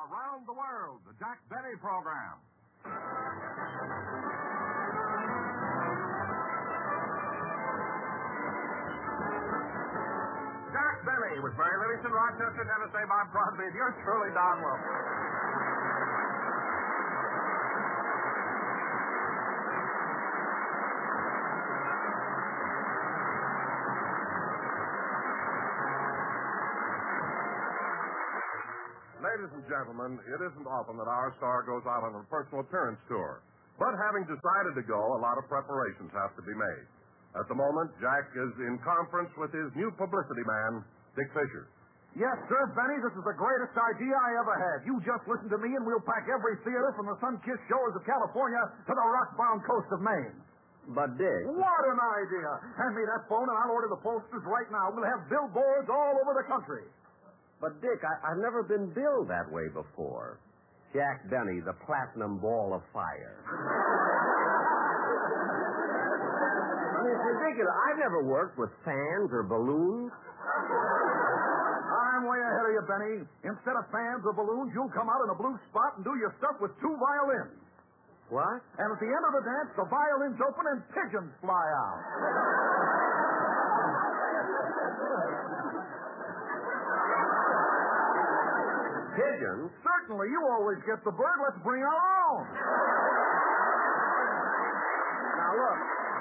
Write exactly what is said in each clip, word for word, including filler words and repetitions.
Around the World, the Jack Benny Program. Jack Benny with Mary Livingston, Rochester, Tennessee, Bob Crosby. Yours truly, Don Wilson. Ladies and gentlemen, it isn't often that our star goes out on a personal appearance tour. But having decided to go, a lot of preparations have to be made. At the moment, Jack is in conference with his new publicity man, Dick Fisher. Yes, sir, Benny, this is the greatest idea I ever had. You just listen to me and we'll pack every theater from the sun-kissed shores of California to the rock-bound coast of Maine. But, Dick... What an idea! Hand me that phone and I'll order the posters right now. We'll have billboards all over the country. But, Dick, I, I've never been billed that way before. Jack Benny, the platinum ball of fire. I mean, it's ridiculous. I've never worked with fans or balloons. I'm way ahead of you, Benny. Instead of fans or balloons, you'll come out in a blue spot and do your stuff with two violins. What? And at the end of the dance, the violins open and pigeons fly out. Pigeons? Certainly. You always get the bird. Let's bring our own. Now, look.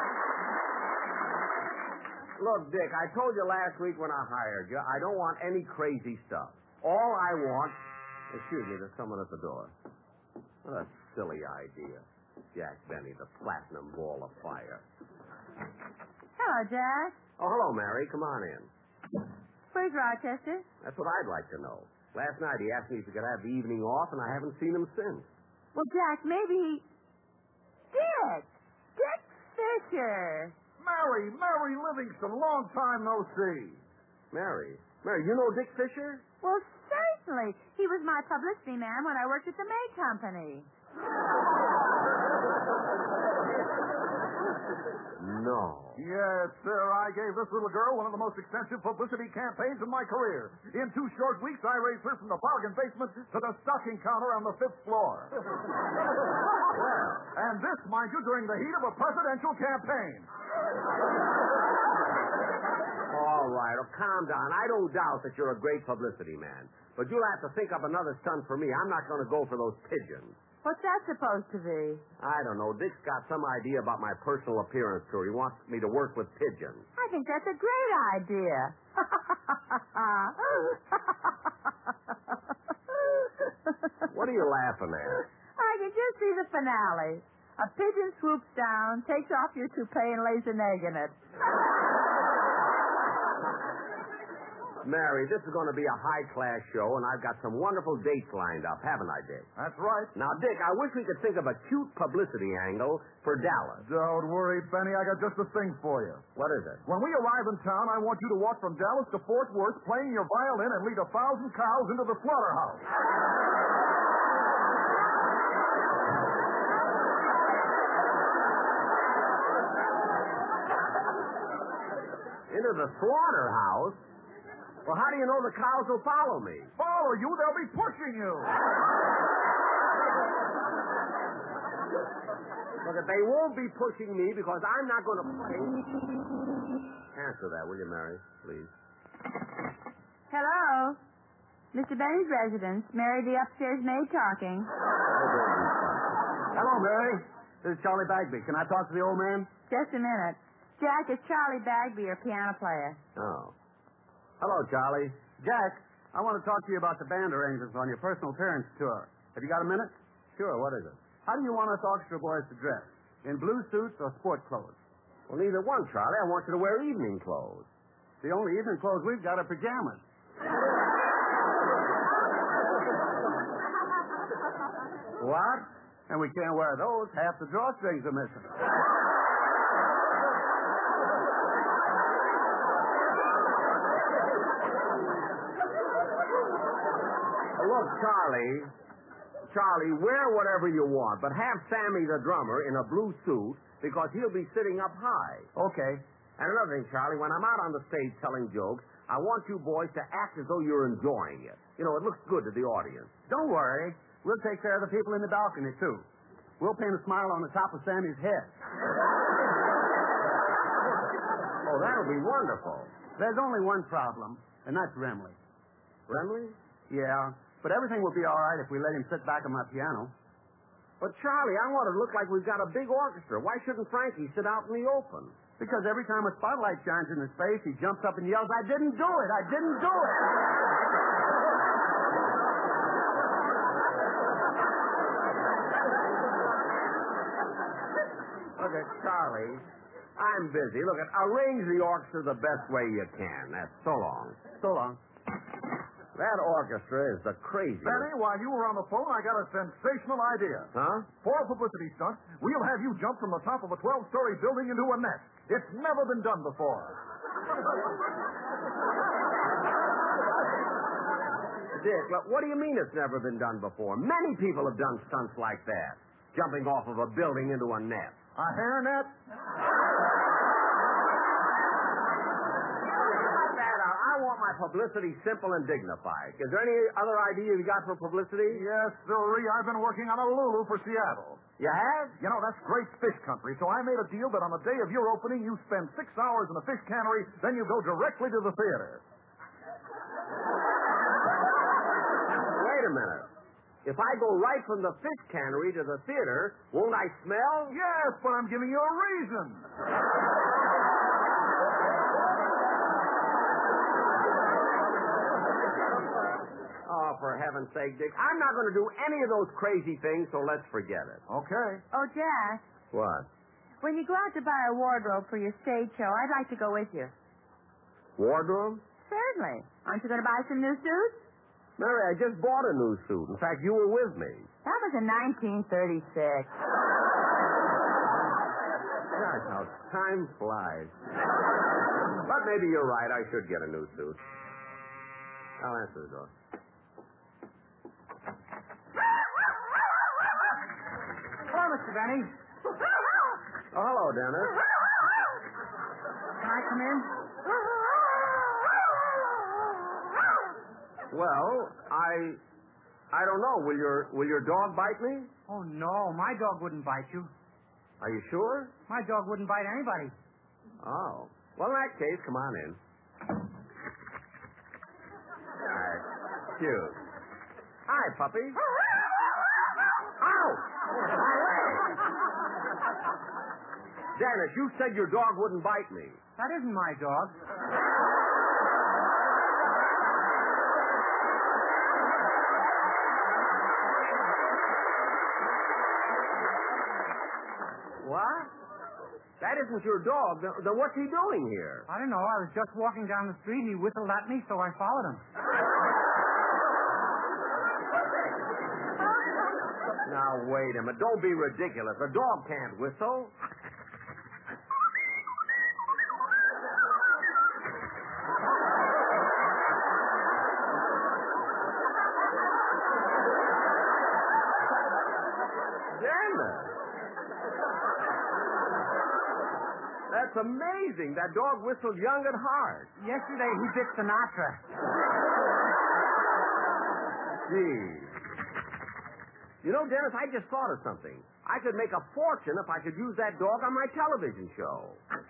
Look, Dick, I told you last week when I hired you, I don't want any crazy stuff. All I want... Excuse me, there's someone at the door. What a silly idea. Jack Benny, the platinum ball of fire. Hello, Jack. Oh, hello, Mary. Come on in. Where's Rochester? That's what I'd like to know. Last night he asked me if he could have the evening off, and I haven't seen him since. Well, Jack, maybe he... Dick! Dick Fisher! Mary, Mary Livingston, long time no see. Mary? Mary, you know Dick Fisher? Well, certainly. He was my publicity man when I worked at the May Company. No. Yes, sir. I gave this little girl one of the most extensive publicity campaigns in my career. In two short weeks, I raised her from the bargain basement to the stocking counter on the fifth floor. And this, mind you, during the heat of a presidential campaign. All right, oh, calm down. I don't doubt that you're a great publicity man. But you'll have to think up another stunt for me. I'm not going to go for those pigeons. What's that supposed to be? I don't know. Dick's got some idea about my personal appearance tour. He wants me to work with pigeons. I think that's a great idea. What are you laughing at? I can just see the finale. A pigeon swoops down, takes off your toupee, and lays an egg in it. Mary, this is going to be a high-class show, and I've got some wonderful dates lined up, haven't I, Dick? That's right. Now, Dick, I wish we could think of a cute publicity angle for Dallas. Don't worry, Benny. I got just the thing for you. What is it? When we arrive in town, I want you to walk from Dallas to Fort Worth playing your violin and lead a thousand cows into the slaughterhouse. Into the slaughterhouse? Well, how do you know the cows will follow me? Follow you? They'll be pushing you. Look, they won't be pushing me because I'm not going to play. Answer that, will you, Mary, please? Hello? Mister Benny's residence. Mary, the upstairs maid talking. Hello, Mary. This is Charlie Bagby. Can I talk to the old man? Just a minute. Jack, it's Charlie Bagby, your piano player. Oh. Hello, Charlie. Jack, I want to talk to you about the band arrangements on your personal appearance tour. Have you got a minute? Sure, what is it? How do you want us orchestra boys to dress? In blue suits or sport clothes? Well, neither one, Charlie. I want you to wear evening clothes. The only evening clothes we've got are pajamas. What? And we can't wear those. Half the drawstrings are missing. Look, Charlie, Charlie, wear whatever you want, but have Sammy the drummer in a blue suit because he'll be sitting up high. Okay. And another thing, Charlie, when I'm out on the stage telling jokes, I want you boys to act as though you're enjoying it. You know, it looks good to the audience. Don't worry. We'll take care of the people in the balcony, too. We'll paint a smile on the top of Sammy's head. Oh, that'll be wonderful. There's only one problem, and that's Remley. Remley? Yeah, but everything will be all right if we let him sit back on my piano. But, Charlie, I want it to look like we've got a big orchestra. Why shouldn't Frankie sit out in the open? Because every time a spotlight shines in his face, he jumps up and yells, I didn't do it! I didn't do it! Look at Charlie. I'm busy. Look at arrange the orchestra the best way you can. That's so long. So long. That orchestra is the craziest. Benny, while you were on the phone, I got a sensational idea. Huh? For a publicity stunt, we'll have you jump from the top of a twelve-story building into a nest. It's never been done before. Dick, look, what do you mean it's never been done before? Many people have done stunts like that. Jumping off of a building into a nest. A hairnet? I want my publicity simple and dignified. Is there any other idea you got for publicity? Yes, sirree. I've been working on a Lulu for Seattle. You have? You know, that's great fish country, so I made a deal that on the day of your opening, you spend six hours in the fish cannery, then you go directly to the theater. Wait a minute. If I go right from the fish cannery to the theater, won't I smell? Yes, but I'm giving you a reason. Oh, for heaven's sake, Dick. I'm not going to do any of those crazy things, so let's forget it. Okay. Oh, Jack, What? when you go out to buy a wardrobe for your stage show, I'd like to go with you. Wardrobe? Certainly. Aren't you going to buy some new suits? Mary, I just bought a new suit. In fact, you were with me. That was in nineteen thirty-six. Gosh, how time flies. But maybe you're right. I should get a new suit. I'll answer the door. Hello, Mister Benny. Oh, hello, Dennis. Can I come in? Well, I... I don't know. Will your will your dog bite me? Oh, no. My dog wouldn't bite you. Are you sure? My dog wouldn't bite anybody. Oh. Well, in that case, come on in. Right. Cute. Hi, puppy. Ow! My leg! Dennis, you said your dog wouldn't bite me. That isn't my dog. What? That isn't your dog. Then, then what's he doing here? I don't know. I was just walking down the street. He whistled at me, so I followed him. Now, wait a minute. Don't be ridiculous. A dog can't whistle. Dennis. That's amazing. That dog whistled young at heart. Yesterday, he bit Sinatra. Gee. You know, Dennis, I just thought of something. I could make a fortune if I could use that dog on my television show.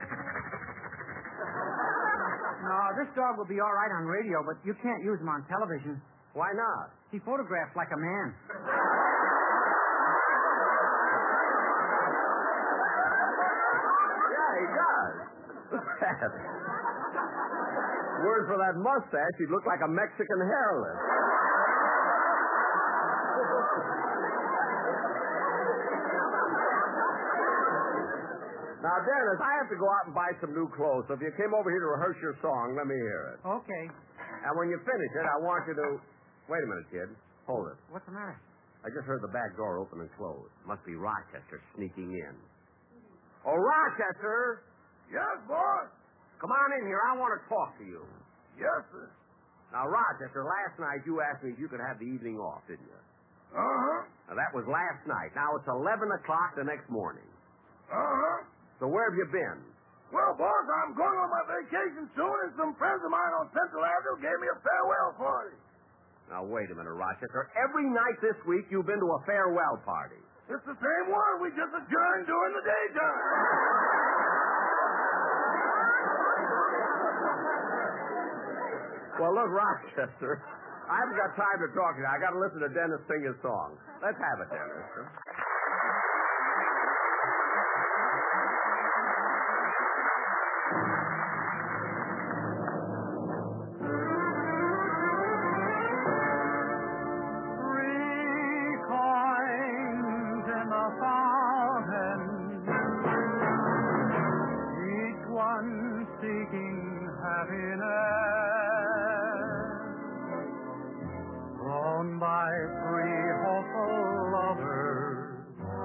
No, this dog will be all right on radio, but you can't use him on television. Why not? He photographs like a man. Yeah, he does. Look at that. Word for that mustache, he'd look like a Mexican hairless. Now, Dennis, I have to go out and buy some new clothes, so if you came over here to rehearse your song, let me hear it. Okay. And when you finish it, I want you to... Wait a minute, kid. Hold it. What's the matter? I just heard the back door open and close. Must be Rochester sneaking in. Oh, Rochester! Yes, boss. Come on in here. I want to talk to you. Yes, sir. Now, Rochester, last night you asked me if you could have the evening off, didn't you? Uh-huh. Now, that was last night. Now it's eleven o'clock the next morning. Uh-huh. So where have you been? Well, boss, I'm going on my vacation soon, and some friends of mine on Central Avenue gave me a farewell party. Now, wait a minute, Rochester. Every night this week you've been to a farewell party. It's the same one we just adjourned during the daytime. Well, look, Rochester, I haven't got time to talk to you. I got to listen to Dennis sing his song. Let's have it, Dennis. Three coins in the fountain, each one seeking happiness. Thrown by three hopeful lovers,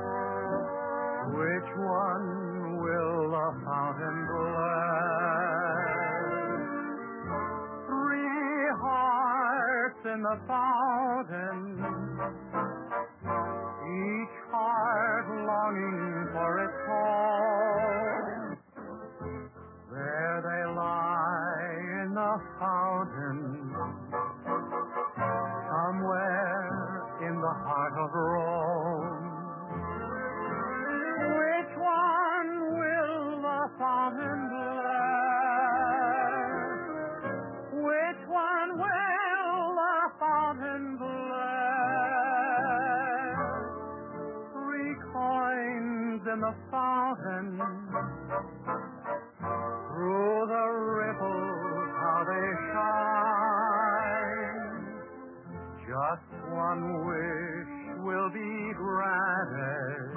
which one will the fountain bless? Three hearts in the fountain, each heart longing for its home. There they lie in the fountain, somewhere in the heart of Rome. Which one will the fountain bless? Which one will the fountain bless? Three coins in the fountain, through the ripples how they shine. Just one wish will be granted.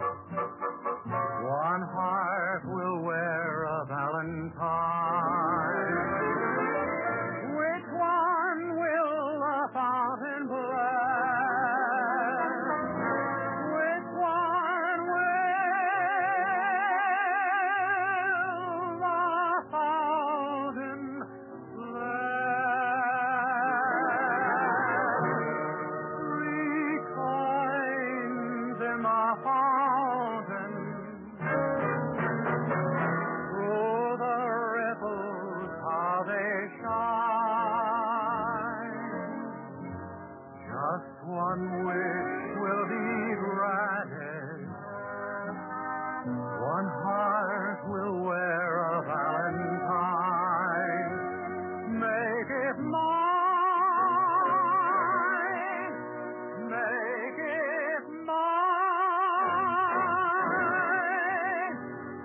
One heart will wear a valentine. Which one will the fountain bless? Which one will the fountain one wish will be granted. One heart will wear a valentine. Make it mine. Make it mine.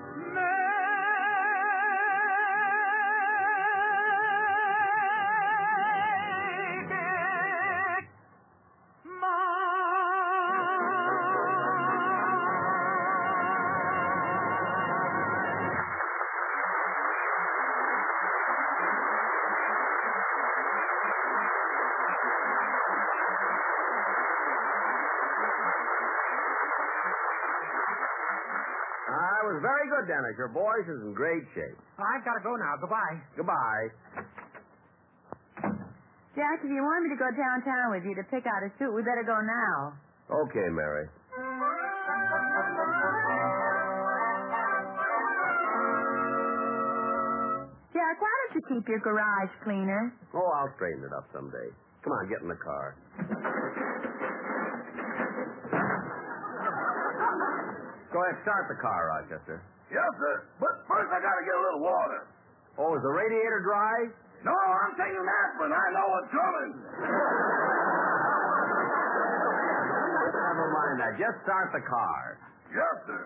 Make it Ah, it was very good, Dennis. Your voice is in great shape. I've got to go now. Goodbye. Goodbye. Jack, if you want me to go downtown with you to pick out a suit, we better go now. Okay, Mary. Jack, why don't you keep your garage cleaner? Oh, I'll straighten it up someday. Come on, get in the car. Go ahead, start the car, Rochester. Yes, sir. But first I gotta get a little water. Oh, is the radiator dry? No, I'm taking aspirin. I know what's coming. Never mind that. Just start the car. Yes, sir.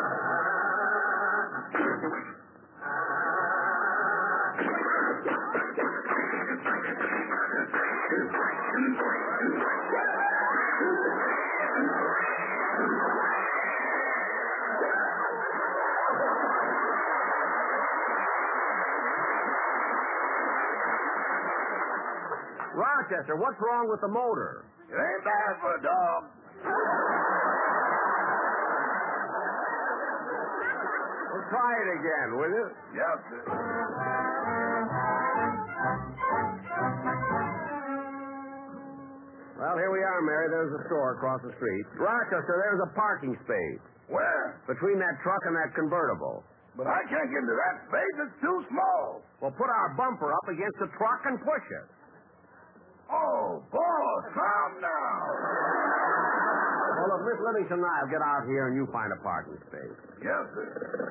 Rochester, what's wrong with the motor? It ain't bad for a dog. Well, try it again, will you? Yes, sir. Well, here we are, Mary. There's the store across the street. Rochester, there's a parking space. Where? Between that truck and that convertible. But I can't get into that space. It's too small. Well, put our bumper up against the truck and push it. Oh, boss, calm down. Well, look, Miss Livingston and I'll get out here and you find a parking space. Yes, sir.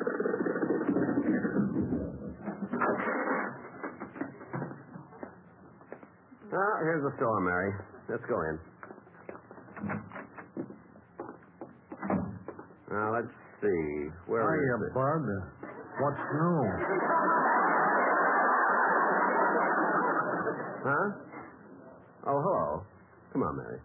Well, here's the store, Mary. Let's go in. Now, let's see. Where is Hiya, it? Bud. What's new? Huh? Oh, hello. Come on, Mary.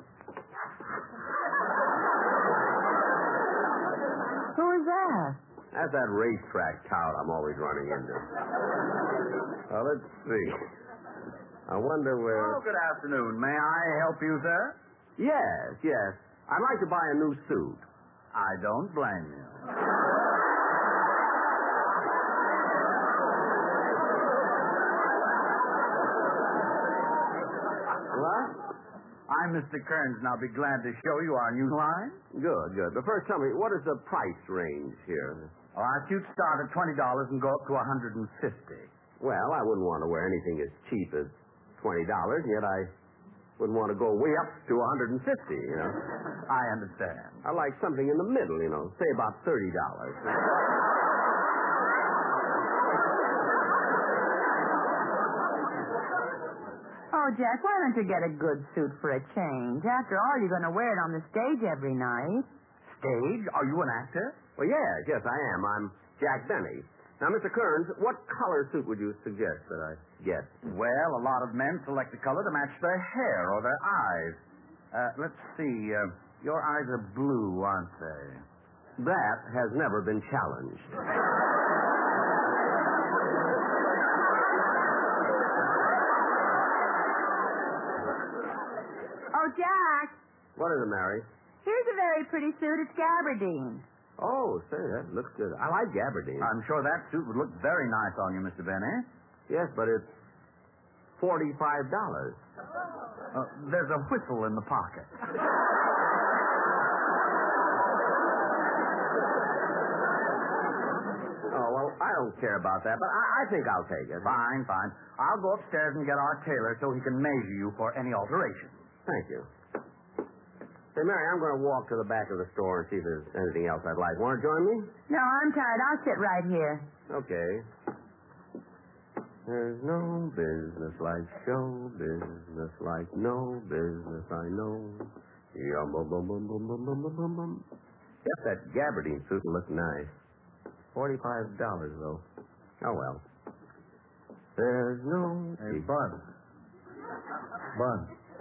Who is that? That's that racetrack tout I'm always running into. Well, let's see. I wonder where... Oh, good afternoon. May I help you, sir? Yes, yes. I'd like to buy a new suit. I don't blame you. What? I'm Mister Kearns, and I'll be glad to show you our new line. Good, good. But first, tell me, what is the price range here? Oh, our suits start at twenty dollars and go up to one hundred fifty dollars. Well, I wouldn't want to wear anything as cheap as twenty dollars, yet I wouldn't want to go way up to one hundred fifty dollars, you know. I understand. I like something in the middle, you know, say about thirty dollars. Oh, Jack, why don't you get a good suit for a change? After all, you're going to wear it on the stage every night. Stage? Are you an actor? Well, yes, yes, I am. I'm Jack Benny. Now, Mister Kearns, what color suit would you suggest that I get? Well, a lot of men select a color to match their hair or their eyes. Uh, let's see. Uh, your eyes are blue, aren't they? That has never been challenged. Oh, Jack, What is it, Mary? here's a very pretty suit. It's gabardine. Oh, say, that looks good. I like gabardine. I'm sure that suit would look very nice on you, Mister Benny. Yes, but it's forty-five dollars. Uh, there's a whistle in the pocket. Oh, well, I don't care about that, but I, I think I'll take it. Fine, fine. I'll go upstairs and get our tailor so he can measure you for any alterations. Thank you. Say, Mary, I'm going to walk to the back of the store and see if there's anything else I'd like. Want to join me? No, I'm tired. I'll sit right here. Okay. There's no business like show business, like no business I know. Yum, bum, bum, bum, bum, bum, bum, bum, bum, bum. Yep, that gabardine suit will look nice. Forty-five dollars though. Oh well. There's no. Hey, Bud. Bud.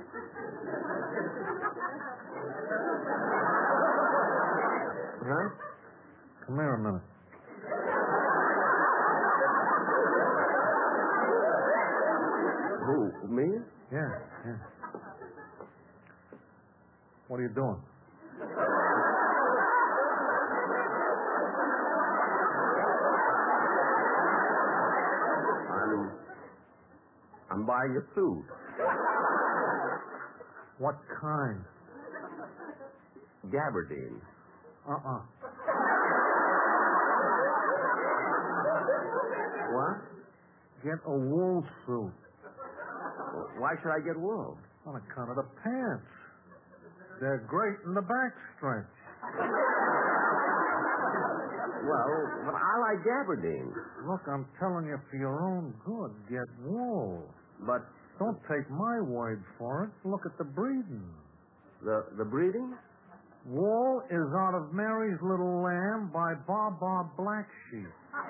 Huh? Come here a minute. Who? Me? Yeah, yeah. What are you doing? I'm. I'm buying a suit. What kind? Gabardine. Uh-uh. What? Get a wool suit. Why should I get wool? On account of the pants. They're great in the back stretch. Well, but I like gabardine. Look, I'm telling you for your own good, get wool. But Don't take my word for it. Look at the breeding. the the breeding? Wool is out of Mary's Little Lamb by Bob Bob Blacksheep.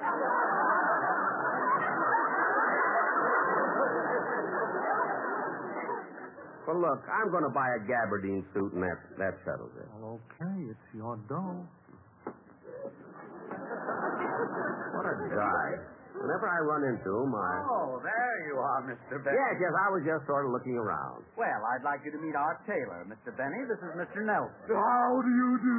Well, look, I'm going to buy a gabardine suit, and that that settles it. Well, okay, it's your dough. What a guy. Whenever I run into him, I... Oh, there you are, Mister Benny. Yes, yes, I was just sort of looking around. Well, I'd like you to meet our tailor, Mister Benny. This is Mister Nelson. How do you do?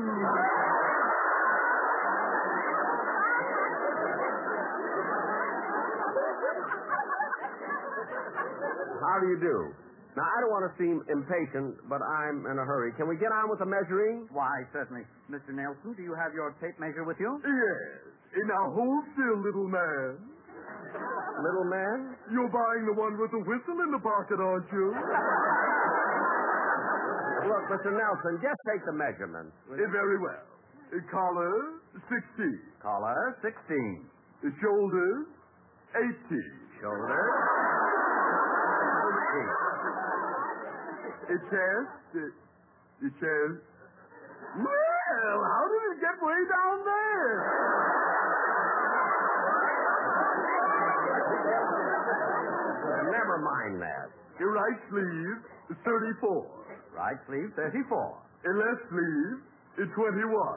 How do you do? Now, I don't want to seem impatient, but I'm in a hurry. Can we get on with the measuring? Why, certainly. Mister Nelson, do you have your tape measure with you? Yes, Hey, now hold still, little man. Little man? You're buying the one with the whistle in the pocket, aren't you? Look, Mister Nelson, just take the measurements. Eh, very well. A collar, sixteen. Collar, sixteen. The shoulders, eighteen. Shoulder, eighteen. A chest, uh, the chest. Well, how did it get way down there? Never mind that. Your right sleeve, thirty-four. Right sleeve, thirty-four. A left sleeve, twenty-one.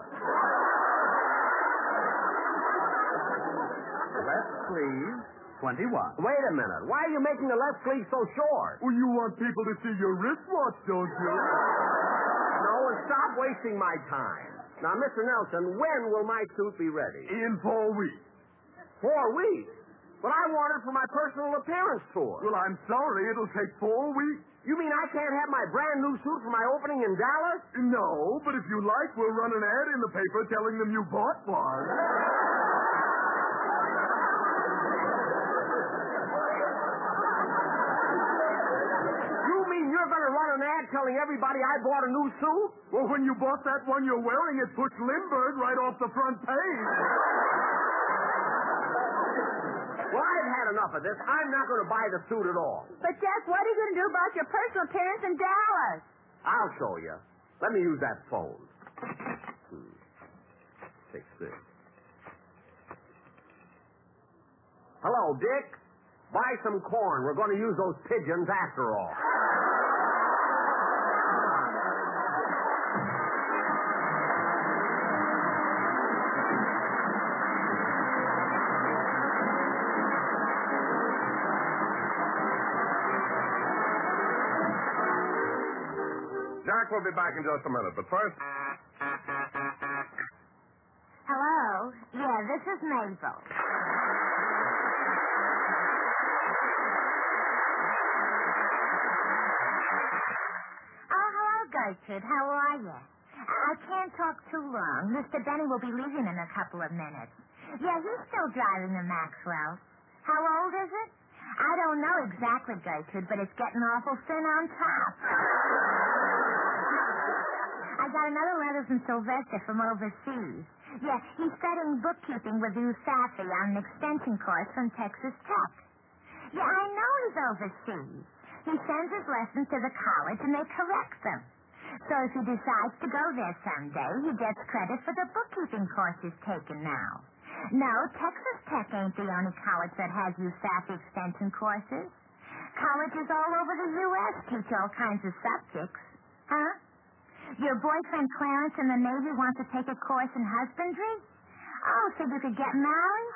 Left sleeve, twenty-one. Wait a minute. Why are you making the left sleeve so short? Well, you want people to see your wristwatch, don't you? No, and stop wasting my time. Now, Mister Nelson, when will my suit be ready? In four weeks. Four weeks? But I want it for my personal appearance tour. Well, I'm sorry. It'll take four weeks. You mean I can't have my brand new suit for my opening in Dallas? No, but if you like, we'll run an ad in the paper telling them you bought one. You mean you're going to run an ad telling everybody I bought a new suit? Well, when you bought that one you're wearing, it puts Lindbergh right off the front page. Well, I've had enough of this. I'm not going to buy the suit at all. But, Jack, what are you going to do about your personal appearance in Dallas? I'll show you. Let me use that phone. Hmm. Take this. Hello, Dick. Buy some corn. We're going to use those pigeons after all. Jack will be back in just a minute, but first... Hello? Yeah, this is Mabel. Oh, hello, Gertrude. How are you? I can't talk too long. Mister Benny will be leaving in a couple of minutes. Yeah, he's still driving the Maxwell. How old is it? I don't know exactly, Gertrude, but it's getting awful thin on top. I got another letter from Sylvester from overseas. Yeah, he's studying bookkeeping with U S A F I on an extension course from Texas Tech. Yeah, I know he's overseas. He sends his lessons to the college and they correct them. So if he decides to go there someday, he gets credit for the bookkeeping course he's taken now. No, Texas Tech ain't the only college that has U S A F I extension courses. Colleges all over the U S teach all kinds of subjects. Huh? Your boyfriend Clarence in the Navy wants to take a course in husbandry? Oh, so you could get married?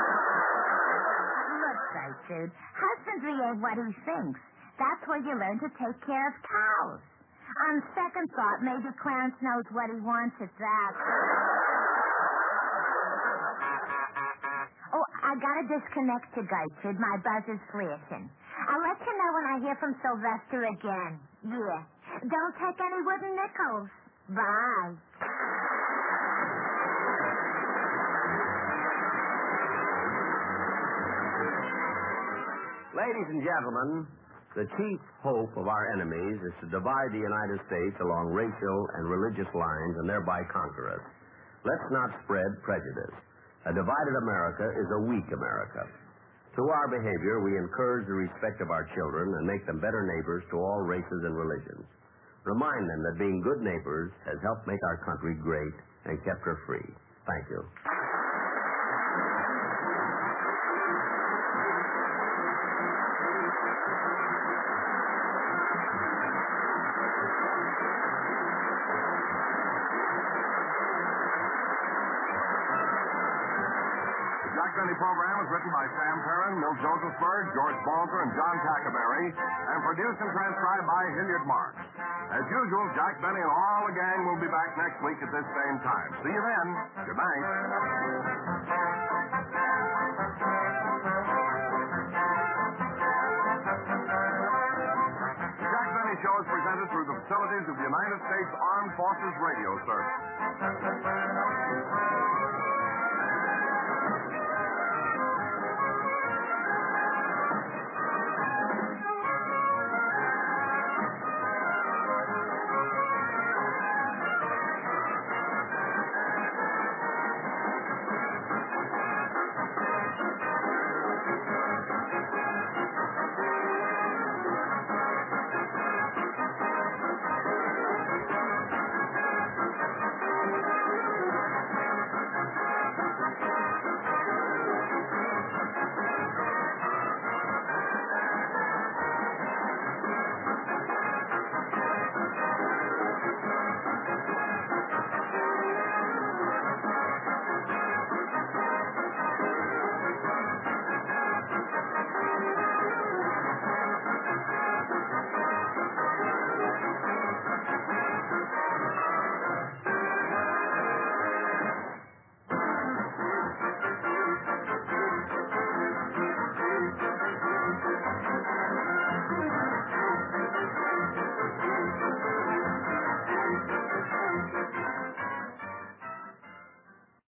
Look, Gertrude, husbandry ain't what he thinks. That's where you learn to take care of cows. On second thought, maybe Clarence knows what he wants at that. Oh, I gotta disconnect to Gertrude. My buzzer's flashing. I'll let you know when I hear from Sylvester again. Yeah. Don't take any wooden nickels. Bye. Ladies and gentlemen, the chief hope of our enemies is to divide the United States along racial and religious lines and thereby conquer us. Let's not spread prejudice. A divided America is a weak America. Through our behavior, we encourage the respect of our children and make them better neighbors to all races and religions. Remind them that being good neighbors has helped make our country great and kept her free. Thank you. The Jack Benny program was written by Sam Perrin, Milt Josephsberg, George Balzer, and John Tackaberry, and produced and transcribed by Hilliard Marks. As usual, Jack Benny and all the gang will be back next week at this same time. See you then. Good night. The Jack Benny Show is presented through the facilities of the United States Armed Forces Radio Service. Oh,